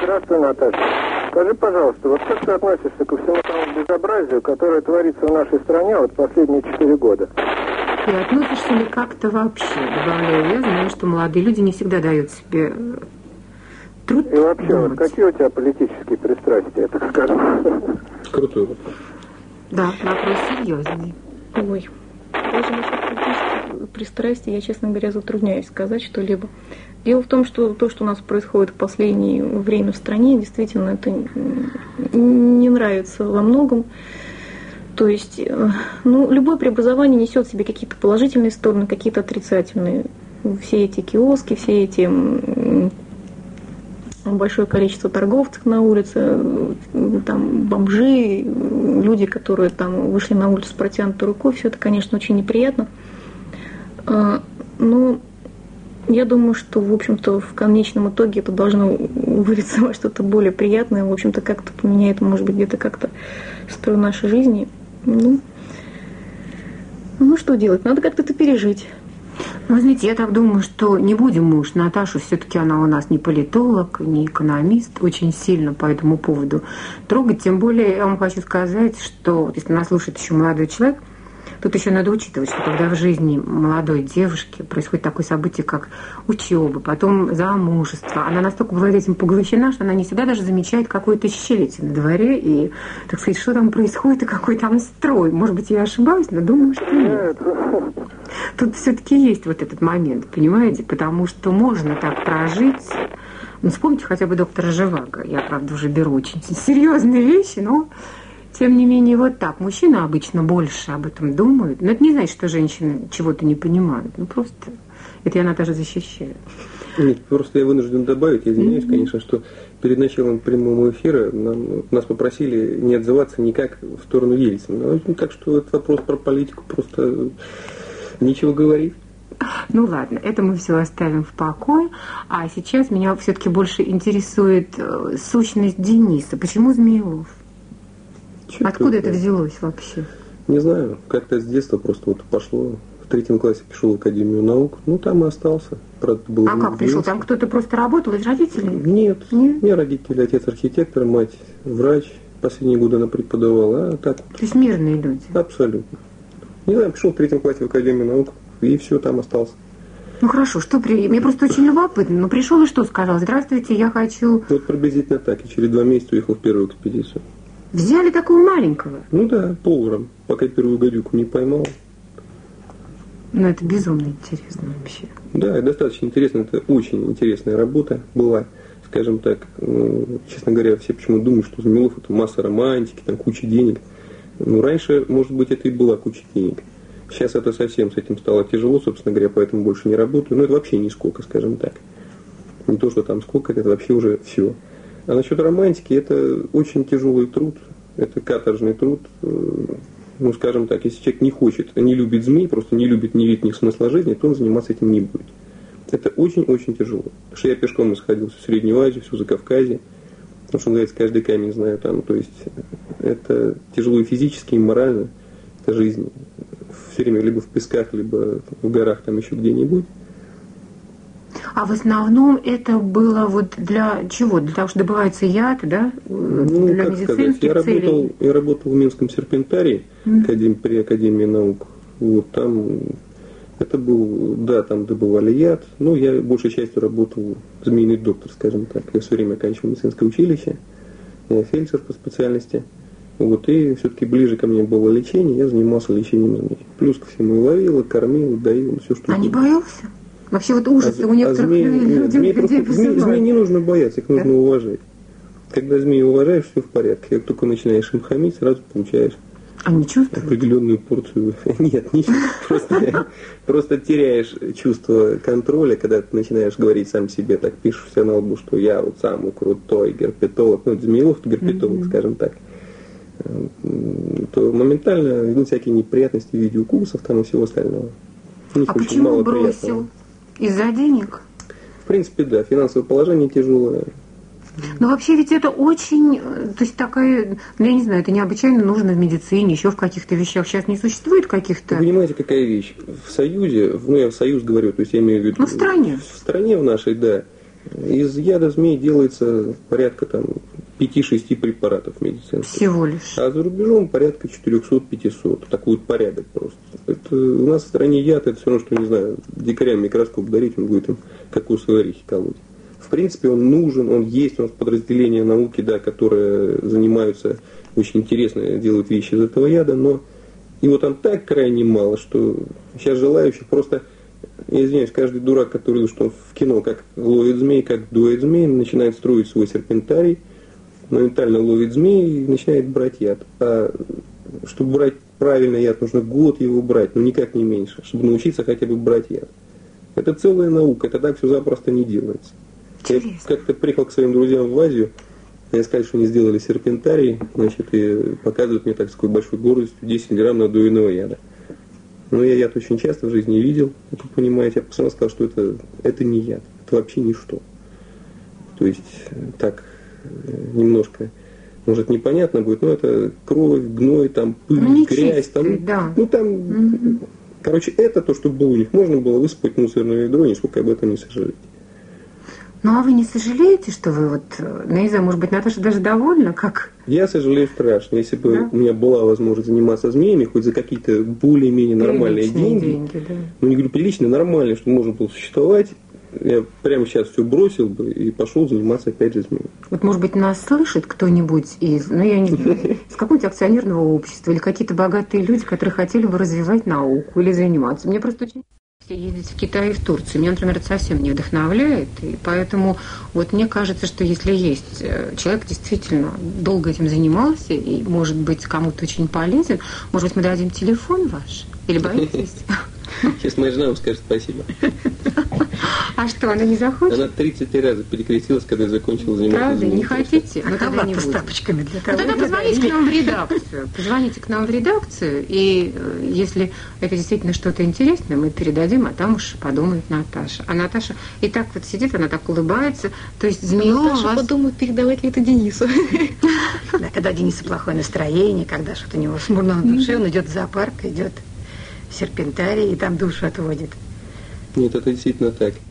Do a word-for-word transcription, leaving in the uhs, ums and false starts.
Здравствуй, Наташа. Скажи, пожалуйста, вот как ты относишься ко всему тому безобразию, которое творится в нашей стране вот последние четыре года? И относишься ли как-то вообще, добавляю, я знаю, что молодые люди не всегда дают себе труд. И вообще, думать. вот какие у тебя политические пристрастия, так скажем? Крутой вопрос. Да, вопрос серьезный. Ой, даже насчет политических пристрастий я, честно говоря, затрудняюсь сказать что-либо. Дело в том, что то, что у нас происходит в последнее время в стране, действительно, это не нравится во многом. То есть, ну, любое преобразование несет в себе какие-то положительные стороны, какие-то отрицательные. Все эти киоски, все эти большое количество торговцев на улице, там бомжи, люди, которые там вышли на улицу с протянутой рукой, все это, конечно, очень неприятно. Но я думаю, что, в общем-то, в конечном итоге это должно вылиться во что-то более приятное, в общем-то, как-то поменяет, может быть, где-то как-то строй нашей жизни. Ну, ну, что делать? Надо как-то это пережить. Ну, знаете, я так думаю, что не будем мы уж Наташу, все-таки она у нас не политолог, не экономист, очень сильно по этому поводу трогать. Тем более, я вам хочу сказать, что вот если нас слушает еще молодой человек, тут еще надо учитывать, что когда в жизни молодой девушки происходит такое событие, как учеба, потом замужество, она настолько была этим поглощена, что она не всегда даже замечает какую-то щелить на дворе и, так сказать, что там происходит и какой там строй. Может быть, я ошибаюсь, но думаю, что нет. Тут все-таки есть вот этот момент, понимаете, потому что можно так прожить. Ну, вспомните хотя бы доктора Живаго. Я, правда, уже беру очень серьезные вещи, но... Тем не менее, вот так. Мужчины обычно больше об этом думают. Но это не значит, что женщины чего-то не понимают. Ну, просто это я, Наташа, защищаю. Нет, просто я вынужден добавить, я извиняюсь, mm-hmm. конечно, что перед началом прямого эфира нам, нас попросили не отзываться никак в сторону Ельцина. Ну, так что этот вопрос про политику просто нечего говорить. Ну ладно, это мы все оставим в покое. А сейчас меня все-таки больше интересует сущность Дениса. Почему Змеилов? Чё Откуда это взялось вообще? Не знаю, как-то с детства просто вот пошло. В третьем классе пришел в Академию наук, ну там и остался. Правда, был а как пришел? Там кто-то просто работал из родителей? Нет, Нет? не родители, отец архитектор, мать врач. Последние годы она преподавала, а так. То есть мирные люди? Абсолютно. Не знаю, пришел в третьем классе в Академию наук, и все, там остался. Ну хорошо, что при... Мне просто очень любопытно. Ну пришел и что сказал? Здравствуйте, я хочу... Вот приблизительно так. И через два месяца уехал в первую экспедицию. Взяли такого маленького? Ну да, поваром, пока первую гадюку не поймал. Ну это безумно интересно вообще. Да, достаточно интересно, это очень интересная работа была, скажем так. Ну, честно говоря, все почему думают, что Змеилов это масса романтики, там куча денег. Ну раньше, может быть, это и была куча денег. Сейчас это совсем с этим стало тяжело, собственно говоря, поэтому больше не работаю. Но это вообще нисколько, скажем так. Не то, что там сколько, это вообще уже все. А насчет романтики, это очень тяжелый труд, это каторжный труд. Ну, скажем так, если человек не хочет, не любит змей, просто не любит, не видит в них смысла жизни, то он заниматься этим не будет. Это очень-очень тяжело. Потому что я пешком исходил в Среднюю Азию, всю Закавказье. Потому что, называется, каждый камень знаю там. То есть это тяжело и физически, и морально. Это жизнь. Все время либо в песках, либо в горах, там еще где-нибудь. А в основном это было вот для чего? Для того, что добывается яд, да? Ну, для как сказать, я работал, я работал в Минском серпентарии, mm-hmm. академ, при Академии наук. Вот там это был, да, там добывали яд. Но я большей частью работал змеиный доктор, скажем так. Я все время оканчивал медицинское училище. Я фельдшер по специальности. Вот, и все-таки ближе ко мне было лечение, я занимался лечением змей. Плюс ко всему и ловил, и кормил, и доил, все что. А не боялся? Вообще вот ужасы а, у некоторых а змей, людей, змей, людей просто, змей, змей не нужно бояться, их нужно да? уважать. Когда змеи уважаешь, все в порядке. Как только начинаешь им хамить, сразу получаешь а не чувствуешь? Определенную порцию. Нет, не просто, просто теряешь чувство контроля, когда ты начинаешь говорить сам себе, так пишешь себе на лбу, что я вот самый крутой герпетолог, ну, Змеилов герпетолог, mm-hmm. скажем так, то моментально ведут всякие неприятности в виде укусов там и всего остального. А почему бросил? Из-за денег? В принципе, да, финансовое положение тяжелое. Но вообще ведь это очень, то есть такая, ну я не знаю, это необычайно нужно в медицине, еще в каких-то вещах. Сейчас не существует каких-то... Вы понимаете, какая вещь? В Союзе, ну я в Союз говорю, то есть я имею в виду... Ну в стране. В стране в нашей, да. Из яда змей делается порядка там пяти-шести препаратов медицинских. Всего лишь. А за рубежом порядка четыреста-пятьсот. Такой вот порядок просто. Это, у нас в стране яд, это все равно, что, не знаю, дикарям микроскоп дарить, он будет им кокосовые орехи колоть. В принципе, он нужен, он есть, у нас подразделения науки, да, которые занимаются, очень интересно делают вещи из этого яда, но его там так крайне мало, что сейчас желающих просто, я извиняюсь, каждый дурак, который видел, что он в кино как ловит змей, как дует змей, начинает строить свой серпентарий, моментально ловит змей и начинает брать яд. А чтобы брать правильный яд, нужно год его брать, но никак не меньше, чтобы научиться хотя бы брать яд. Это целая наука, это так все запросто не делается. Я как-то приехал к своим друзьям в Азию, они сказали, что они сделали серпентарий, значит, и показывают мне так с такой большой гордостью десять грамм надоенного яда. Но я яд очень часто в жизни видел, как вы понимаете. Я посмотрел, сказал, что это, это не яд, это вообще ничто. То есть, так, немножко, может, непонятно будет, но это кровь, гной, там, пыль, ну, грязь, там, да. ну, там, угу. Короче, это то, что было у них, можно было высыпать в мусорное ведро, нисколько об этом не сожалеть. Ну, а вы не сожалеете, что вы вот, ну, не знаю, может быть, Наташа даже довольна, как... Я сожалею страшно. Если бы да? у меня была возможность заниматься змеями, хоть за какие-то более-менее нормальные приличные деньги, деньги да. ну, не говорю приличные, нормальные, чтобы можно было существовать, я прямо сейчас все бросил бы и пошел заниматься опять же змеями. Вот, может быть, нас слышит кто-нибудь из, ну, я не знаю, из какого-нибудь акционерного общества или какие-то богатые люди, которые хотели бы развивать науку или заниматься. Мне просто очень... ездить в Китай и в Турцию. Меня, например, это совсем не вдохновляет, и поэтому вот мне кажется, что если есть человек, действительно долго этим занимался и, может быть, кому-то очень полезен, может быть, мы дадим телефон ваш? Или боитесь? Сейчас моя жена вам скажет спасибо. А что, она не захочет? Она тридцать раз перекрестилась, когда я закончила заниматься. Правда, не хотите? Ну, тогда не с тапочками для того. Ну, тогда позвоните к нам в редакцию. Позвоните к нам в редакцию, и если это действительно что-то интересное, мы передадим, а там уж подумает Наташа. А Наташа и так вот сидит, она так улыбается. То есть змею Наташа вас... подумает, передавать ли это Денису. Да, когда Денису плохое настроение, когда что-то у него смурно на душе, он идет в зоопарк, идет в серпентарий и там душу отводит. Нет, это действительно так.